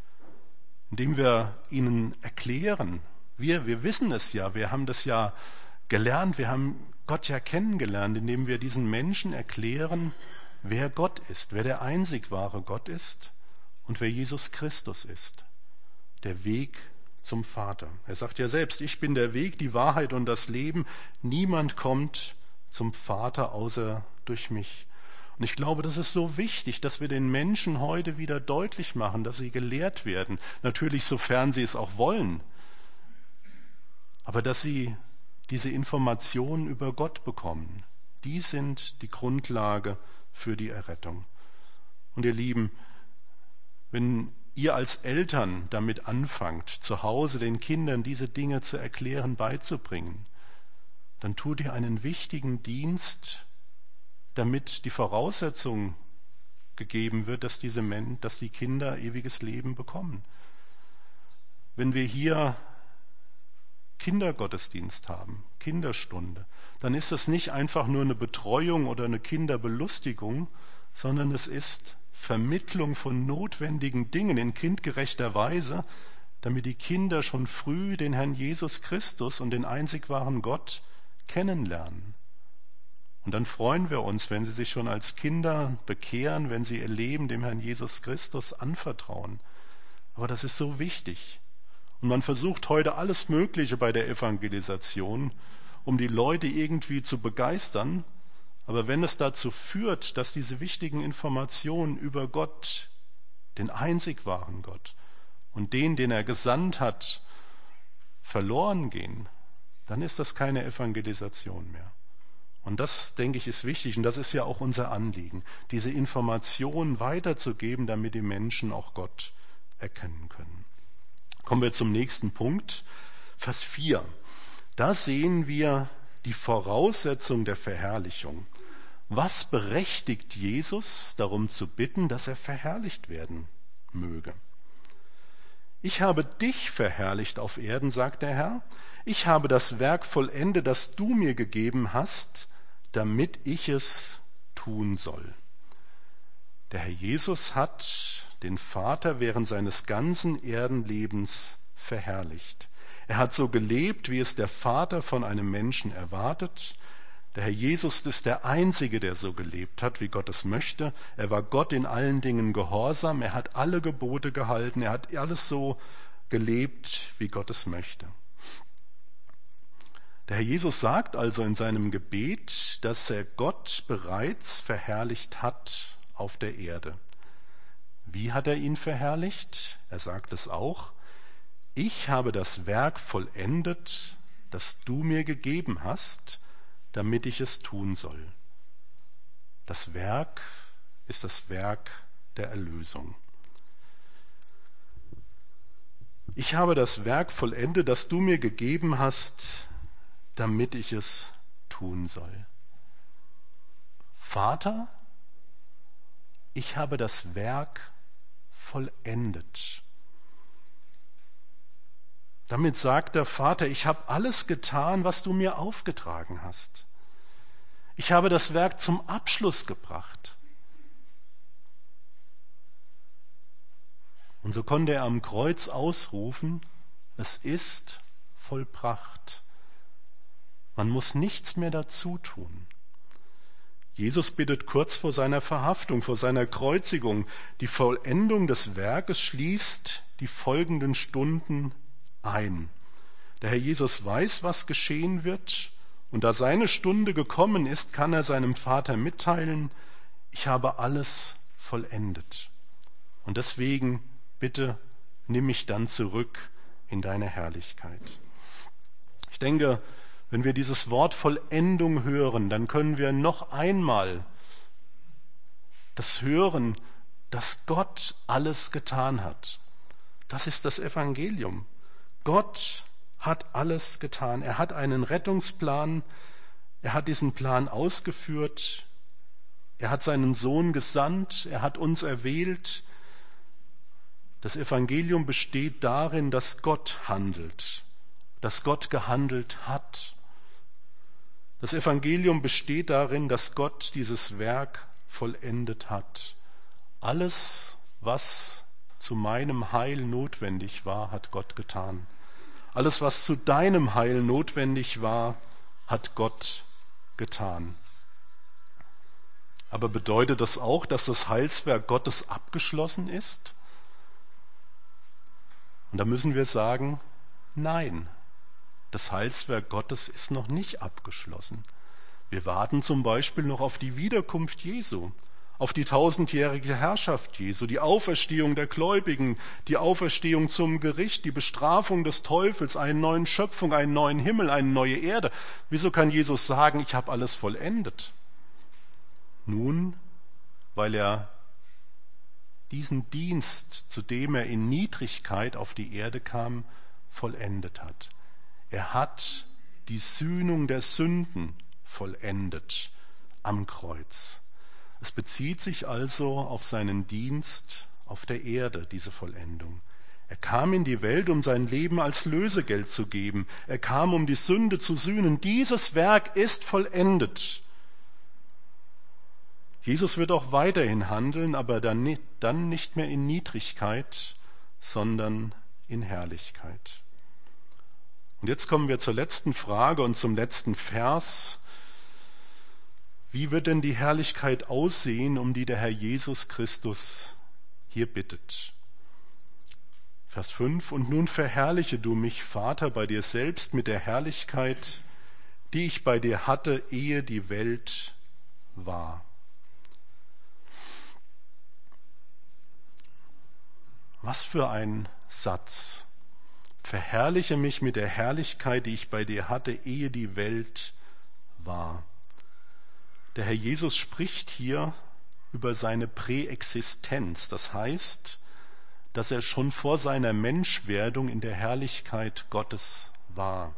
S1: indem wir ihnen erklären, wir, wir wissen es ja, wir haben das ja gelernt, wir haben Gott ja kennengelernt, indem wir diesen Menschen erklären, wer Gott ist, wer der einzig wahre Gott ist und wer Jesus Christus ist, der Weg zum Vater. Er sagt ja selbst, ich bin der Weg, die Wahrheit und das Leben. Niemand kommt zum Vater außer durch mich. Und ich glaube, das ist so wichtig, dass wir den Menschen heute wieder deutlich machen, dass sie gelehrt werden. Natürlich, sofern sie es auch wollen. Aber dass sie diese Informationen über Gott bekommen. Die sind die Grundlage für die Errettung. Und ihr Lieben, wenn ihr als Eltern damit anfangt, zu Hause den Kindern diese Dinge zu erklären, beizubringen, dann tut ihr einen wichtigen Dienst, damit die Voraussetzung gegeben wird, dass diese Men- dass die Kinder ewiges Leben bekommen. Wenn wir hier Kindergottesdienst haben, Kinderstunde, dann ist das nicht einfach nur eine Betreuung oder eine Kinderbelustigung, sondern es ist Vermittlung von notwendigen Dingen in kindgerechter Weise, damit die Kinder schon früh den Herrn Jesus Christus und den einzig wahren Gott kennenlernen. Und dann freuen wir uns, wenn sie sich schon als Kinder bekehren, wenn sie ihr Leben dem Herrn Jesus Christus anvertrauen. Aber das ist so wichtig. Und man versucht heute alles Mögliche bei der Evangelisation, um die Leute irgendwie zu begeistern. Aber wenn es dazu führt, dass diese wichtigen Informationen über Gott, den einzig wahren Gott und den, den er gesandt hat, verloren gehen, dann ist das keine Evangelisation mehr. Und das, denke ich, ist wichtig und das ist ja auch unser Anliegen, diese Informationen weiterzugeben, damit die Menschen auch Gott erkennen können. Kommen wir zum nächsten Punkt, Vers vier. Da sehen wir die Voraussetzung der Verherrlichung. Was berechtigt Jesus darum zu bitten, dass er verherrlicht werden möge? Ich habe dich verherrlicht auf Erden, sagt der Herr. Ich habe das Werk vollendet, das du mir gegeben hast, damit ich es tun soll. Der Herr Jesus hat den Vater während seines ganzen Erdenlebens verherrlicht. Er hat so gelebt, wie es der Vater von einem Menschen erwartet. Der Herr Jesus ist der Einzige, der so gelebt hat, wie Gott es möchte. Er war Gott in allen Dingen gehorsam. Er hat alle Gebote gehalten. Er hat alles so gelebt, wie Gott es möchte. Der Herr Jesus sagt also in seinem Gebet, dass er Gott bereits verherrlicht hat auf der Erde. Wie hat er ihn verherrlicht? Er sagt es auch: Ich habe das Werk vollendet, das du mir gegeben hast, damit ich es tun soll. Das Werk ist das Werk der Erlösung. Ich habe das Werk vollendet, das du mir gegeben hast, damit ich es tun soll. Vater, ich habe das Werk vollendet. Damit sagt der Vater, ich habe alles getan, was du mir aufgetragen hast. Ich habe das Werk zum Abschluss gebracht. Und so konnte er am Kreuz ausrufen, es ist vollbracht. Man muss nichts mehr dazu tun. Jesus bittet kurz vor seiner Verhaftung, vor seiner Kreuzigung. Die Vollendung des Werkes schließt die folgenden Stunden ein. Der Herr Jesus weiß, was geschehen wird, und da seine Stunde gekommen ist, kann er seinem Vater mitteilen, ich habe alles vollendet. Und deswegen bitte nimm mich dann zurück in deine Herrlichkeit. Ich denke, wenn wir dieses Wort Vollendung hören, dann können wir noch einmal das hören, dass Gott alles getan hat. Das ist das Evangelium. Gott hat alles getan. Er hat einen Rettungsplan. Er hat diesen Plan ausgeführt. Er hat seinen Sohn gesandt. Er hat uns erwählt. Das Evangelium besteht darin, dass Gott handelt, dass Gott gehandelt hat. Das Evangelium besteht darin, dass Gott dieses Werk vollendet hat. Alles, was zu meinem Heil notwendig war, hat Gott getan. Alles, was zu deinem Heil notwendig war, hat Gott getan. Aber bedeutet das auch, dass das Heilswerk Gottes abgeschlossen ist? Und da müssen wir sagen, nein. Das Heilswerk Gottes ist noch nicht abgeschlossen. Wir warten zum Beispiel noch auf die Wiederkunft Jesu, auf die tausendjährige Herrschaft Jesu, die Auferstehung der Gläubigen, die Auferstehung zum Gericht, die Bestrafung des Teufels, eine neue Schöpfung, einen neuen Himmel, eine neue Erde. Wieso kann Jesus sagen, ich habe alles vollendet? Nun, weil er diesen Dienst, zu dem er in Niedrigkeit auf die Erde kam, vollendet hat. Er hat die Sühnung der Sünden vollendet am Kreuz. Es bezieht sich also auf seinen Dienst auf der Erde, diese Vollendung. Er kam in die Welt, um sein Leben als Lösegeld zu geben. Er kam, um die Sünde zu sühnen. Dieses Werk ist vollendet. Jesus wird auch weiterhin handeln, aber dann nicht mehr in Niedrigkeit, sondern in Herrlichkeit. Und jetzt kommen wir zur letzten Frage und zum letzten Vers. Wie wird denn die Herrlichkeit aussehen, um die der Herr Jesus Christus hier bittet? Vers fünf: Und nun verherrliche du mich, Vater, bei dir selbst mit der Herrlichkeit, die ich bei dir hatte, ehe die Welt war. Was für ein Satz. Verherrliche mich mit der Herrlichkeit, die ich bei dir hatte, ehe die Welt war. Der Herr Jesus spricht hier über seine Präexistenz. Das heißt, dass er schon vor seiner Menschwerdung in der Herrlichkeit Gottes war.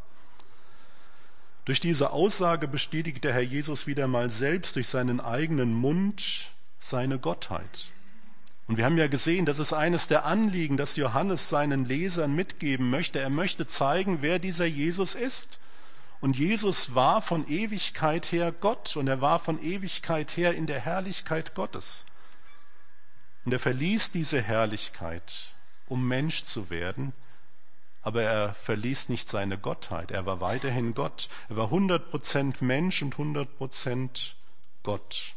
S1: Durch diese Aussage bestätigt der Herr Jesus wieder mal selbst durch seinen eigenen Mund seine Gottheit. Und wir haben ja gesehen, das ist eines der Anliegen, das Johannes seinen Lesern mitgeben möchte. Er möchte zeigen, wer dieser Jesus ist. Und Jesus war von Ewigkeit her Gott und er war von Ewigkeit her in der Herrlichkeit Gottes. Und er verließ diese Herrlichkeit, um Mensch zu werden, aber er verließ nicht seine Gottheit. Er war weiterhin Gott. Er war hundert Prozent Mensch und hundert Prozent Gott.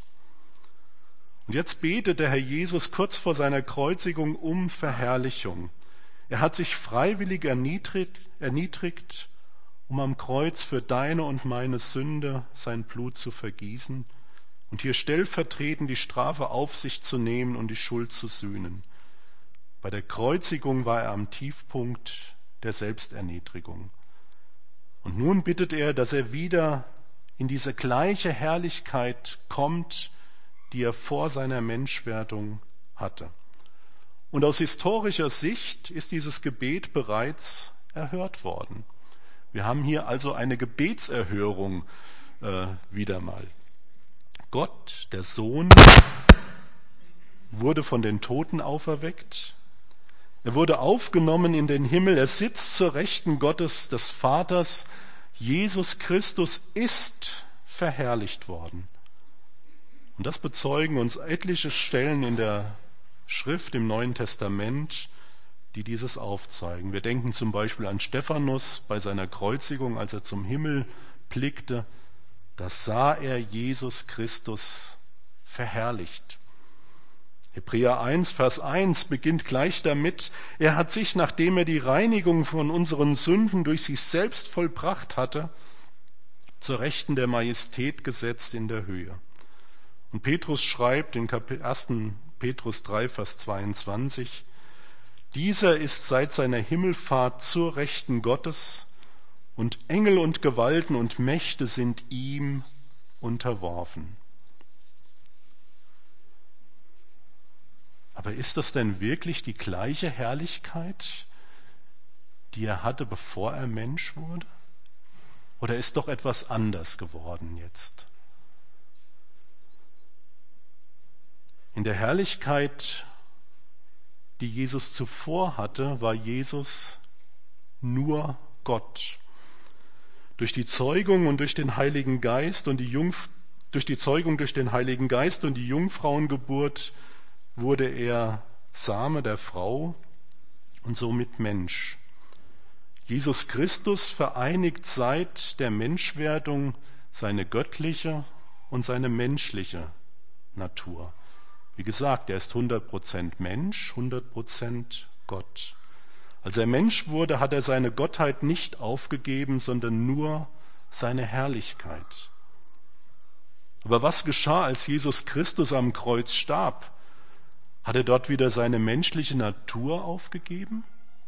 S1: Und jetzt betet der Herr Jesus kurz vor seiner Kreuzigung um Verherrlichung. Er hat sich freiwillig erniedrigt, erniedrigt, um am Kreuz für deine und meine Sünde sein Blut zu vergießen und hier stellvertretend die Strafe auf sich zu nehmen und die Schuld zu sühnen. Bei der Kreuzigung war er am Tiefpunkt der Selbsterniedrigung. Und nun bittet er, dass er wieder in diese gleiche Herrlichkeit kommt, die er vor seiner Menschwerdung hatte. Und aus historischer Sicht ist dieses Gebet bereits erhört worden. Wir haben hier also eine Gebetserhörung äh, wieder mal. Gott, der Sohn, wurde von den Toten auferweckt. Er wurde aufgenommen in den Himmel. Er sitzt zur Rechten Gottes, des Vaters. Jesus Christus ist verherrlicht worden. Und das bezeugen uns etliche Stellen in der Schrift im Neuen Testament, die dieses aufzeigen. Wir denken zum Beispiel an Stephanus bei seiner Kreuzigung, als er zum Himmel blickte. Da sah er Jesus Christus verherrlicht. Hebräer eins, Vers eins beginnt gleich damit: Er hat sich, nachdem er die Reinigung von unseren Sünden durch sich selbst vollbracht hatte, zur Rechten der Majestät gesetzt in der Höhe. Und Petrus schreibt in ersten Petrus drei, Vers zweiundzwanzig: Dieser ist seit seiner Himmelfahrt zur Rechten Gottes, und Engel und Gewalten und Mächte sind ihm unterworfen. Aber ist das denn wirklich die gleiche Herrlichkeit, die er hatte, bevor er Mensch wurde? Oder ist doch etwas anders geworden jetzt? In der Herrlichkeit, die Jesus zuvor hatte, war Jesus nur Gott. Durch die Zeugung und durch den Heiligen Geist und die Jungf- durch die Zeugung durch den Heiligen Geist und die Jungfrauengeburt wurde er Same der Frau und somit Mensch. Jesus Christus vereinigt seit der Menschwerdung seine göttliche und seine menschliche Natur. Wie gesagt, er ist hundert Prozent Mensch, hundert Prozent Gott. Als er Mensch wurde, hat er seine Gottheit nicht aufgegeben, sondern nur seine Herrlichkeit. Aber was geschah, als Jesus Christus am Kreuz starb? Hat er dort wieder seine menschliche Natur aufgegeben?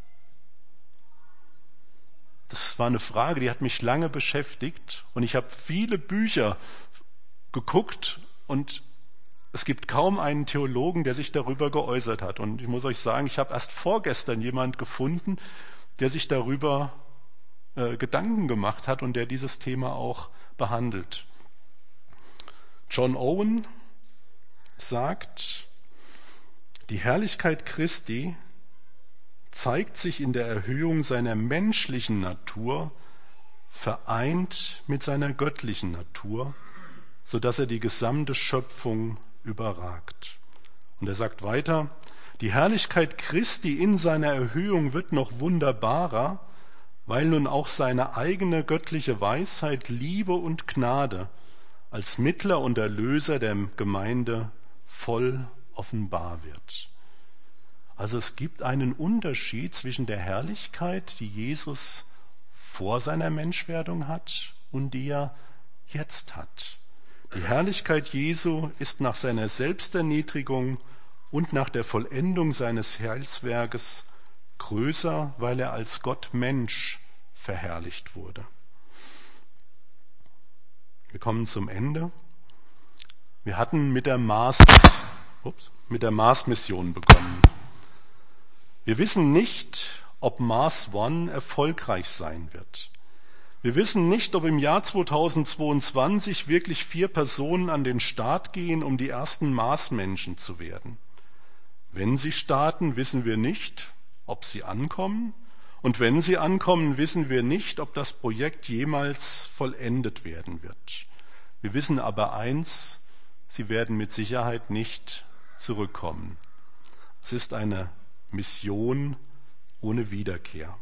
S1: Das war eine Frage, die hat mich lange beschäftigt und ich habe viele Bücher geguckt und es gibt kaum einen Theologen, der sich darüber geäußert hat. Und ich muss euch sagen, ich habe erst vorgestern jemand gefunden, der sich darüber äh, Gedanken gemacht hat und der dieses Thema auch behandelt. John Owen sagt, die Herrlichkeit Christi zeigt sich in der Erhöhung seiner menschlichen Natur, vereint mit seiner göttlichen Natur, sodass er die gesamte Schöpfung überragt. Und er sagt weiter, die Herrlichkeit Christi in seiner Erhöhung wird noch wunderbarer, weil nun auch seine eigene göttliche Weisheit, Liebe und Gnade als Mittler und Erlöser der Gemeinde voll offenbar wird. Also es gibt einen Unterschied zwischen der Herrlichkeit, die Jesus vor seiner Menschwerdung hat und die er jetzt hat. Die Herrlichkeit Jesu ist nach seiner Selbsterniedrigung und nach der Vollendung seines Heilswerkes größer, weil er als Gott Mensch verherrlicht wurde. Wir kommen zum Ende. Wir hatten mit der Mars, ups, mit der Mars-Mission begonnen. Wir wissen nicht, ob Mars One erfolgreich sein wird. Wir wissen nicht, ob im Jahr zweitausendzweiundzwanzig wirklich vier Personen an den Start gehen, um die ersten Marsmenschen zu werden. Wenn sie starten, wissen wir nicht, ob sie ankommen. Und wenn sie ankommen, wissen wir nicht, ob das Projekt jemals vollendet werden wird. Wir wissen aber eins, sie werden mit Sicherheit nicht zurückkommen. Es ist eine Mission ohne Wiederkehr.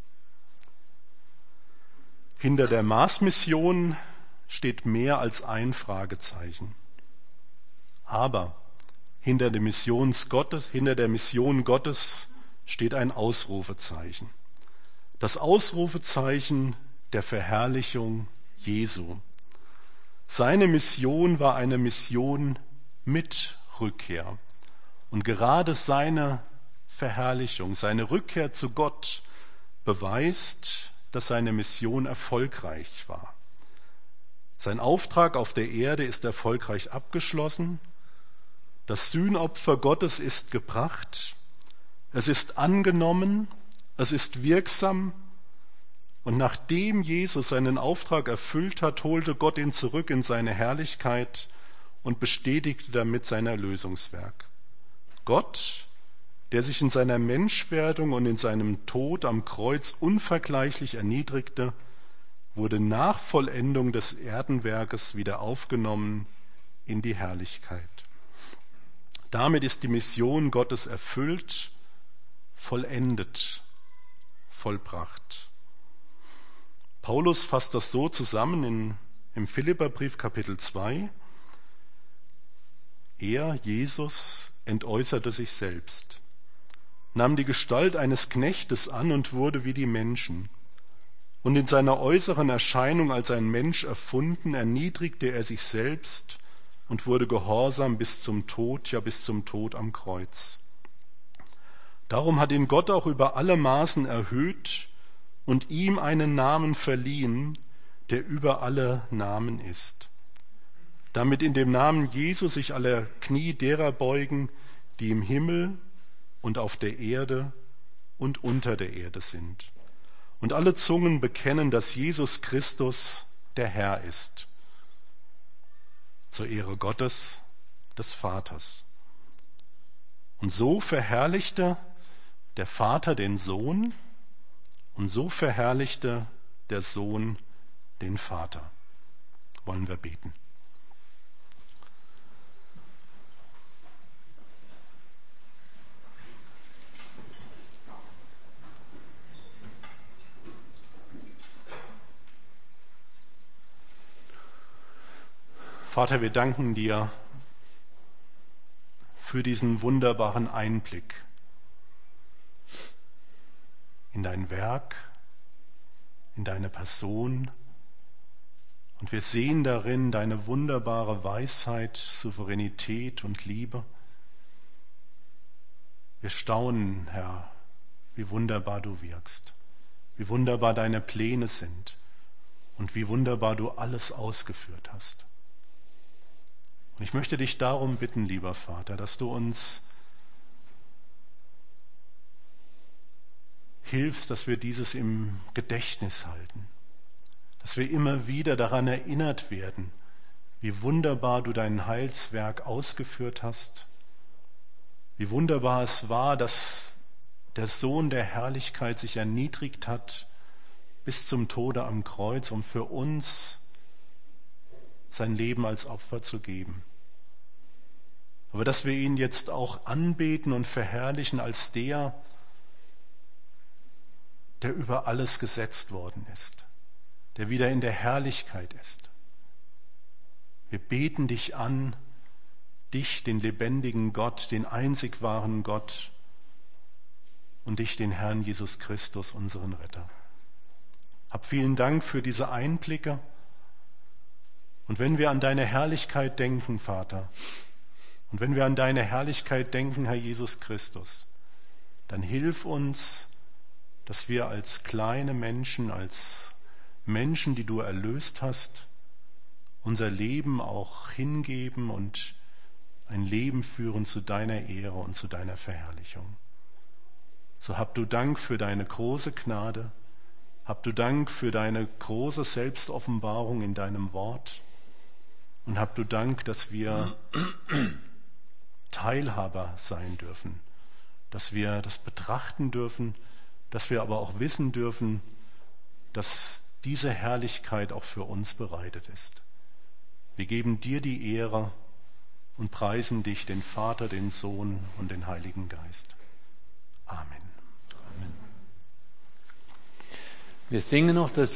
S1: Hinter der Mars-Mission steht mehr als ein Fragezeichen. Aber hinter der Mission Gottes, hinter der Mission Gottes steht ein Ausrufezeichen. Das Ausrufezeichen der Verherrlichung Jesu. Seine Mission war eine Mission mit Rückkehr. Und gerade seine Verherrlichung, seine Rückkehr zu Gott beweist, dass seine Mission erfolgreich war. Sein Auftrag auf der Erde ist erfolgreich abgeschlossen. Das Sühnopfer Gottes ist gebracht. Es ist angenommen. Es ist wirksam. Und nachdem Jesus seinen Auftrag erfüllt hat, holte Gott ihn zurück in seine Herrlichkeit und bestätigte damit sein Erlösungswerk. Gott, der sich in seiner Menschwerdung und in seinem Tod am Kreuz unvergleichlich erniedrigte, wurde nach Vollendung des Erdenwerkes wieder aufgenommen in die Herrlichkeit. Damit ist die Mission Gottes erfüllt, vollendet, vollbracht. Paulus fasst das so zusammen in, im Philipperbrief Kapitel zwei. Er, Jesus, entäußerte sich selbst, nahm die Gestalt eines Knechtes an und wurde wie die Menschen. Und in seiner äußeren Erscheinung als ein Mensch erfunden, erniedrigte er sich selbst und wurde gehorsam bis zum Tod, ja bis zum Tod am Kreuz. Darum hat ihn Gott auch über alle Maßen erhöht und ihm einen Namen verliehen, der über alle Namen ist, damit in dem Namen Jesu sich alle Knie derer beugen, die im Himmel und auf der Erde und unter der Erde sind. Und alle Zungen bekennen, dass Jesus Christus der Herr ist, zur Ehre Gottes, des Vaters. Und so verherrlichte der Vater den Sohn und so verherrlichte der Sohn den Vater. Wollen wir beten. Vater, wir danken dir für diesen wunderbaren Einblick in dein Werk, in deine Person. Und wir sehen darin deine wunderbare Weisheit, Souveränität und Liebe. Wir staunen, Herr, wie wunderbar du wirkst, wie wunderbar deine Pläne sind und wie wunderbar du alles ausgeführt hast. Und ich möchte dich darum bitten, lieber Vater, dass du uns hilfst, dass wir dieses im Gedächtnis halten, dass wir immer wieder daran erinnert werden, wie wunderbar du dein Heilswerk ausgeführt hast, wie wunderbar es war, dass der Sohn der Herrlichkeit sich erniedrigt hat bis zum Tode am Kreuz, um für uns sein Leben als Opfer zu geben. Aber dass wir ihn jetzt auch anbeten und verherrlichen als der, der über alles gesetzt worden ist, der wieder in der Herrlichkeit ist. Wir beten dich an, dich, den lebendigen Gott, den einzig wahren Gott, und dich, den Herrn Jesus Christus, unseren Retter. Hab vielen Dank für diese Einblicke. Und wenn wir an deine Herrlichkeit denken, Vater, und wenn wir an deine Herrlichkeit denken, Herr Jesus Christus, dann hilf uns, dass wir als kleine Menschen, als Menschen, die du erlöst hast, unser Leben auch hingeben und ein Leben führen zu deiner Ehre und zu deiner Verherrlichung. So hab du Dank für deine große Gnade, hab du Dank für deine große Selbstoffenbarung in deinem Wort und hab du Dank, dass wir Teilhaber sein dürfen, dass wir das betrachten dürfen, dass wir aber auch wissen dürfen, dass diese Herrlichkeit auch für uns bereitet ist. Wir geben dir die Ehre und preisen dich, den Vater, den Sohn und den Heiligen Geist. Amen.
S2: Wir singen noch das